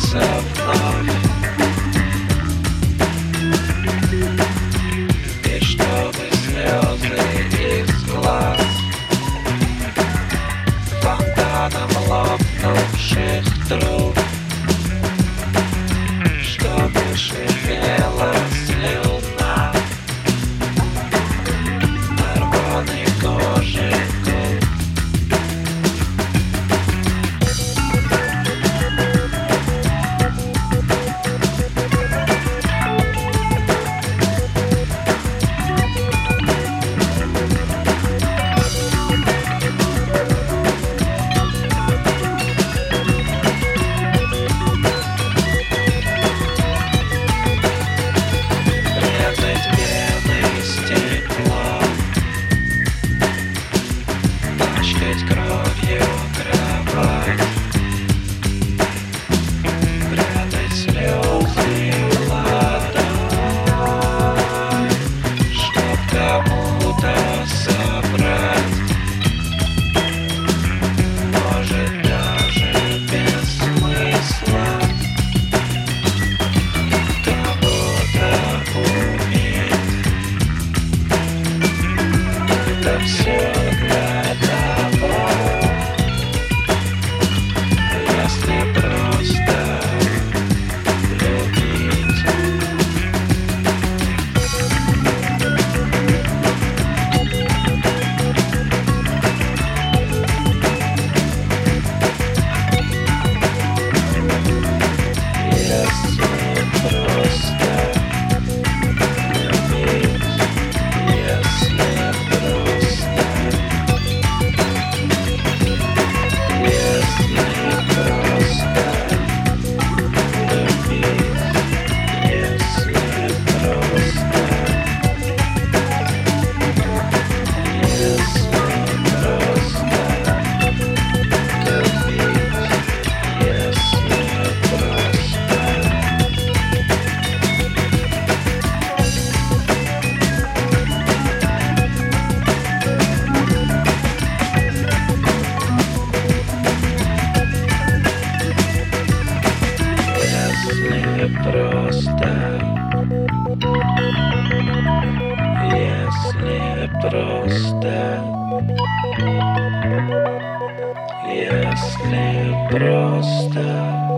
просыпался вновь. И чтобы слезы из глаз фонтаном лопнувших труб, чтобы шипела слюна на рваной коже губ. Резать вены стекло, пачкать кровью кровать, прятать слезы в ладонь, чтоб кому-то собрать, может даже без смысла кого-то убить. Это все для того, если просто любить. Если просто любить. Если просто. Если просто любить. Если просто. Если просто любить. Если просто. Если просто. Если просто. Если просто.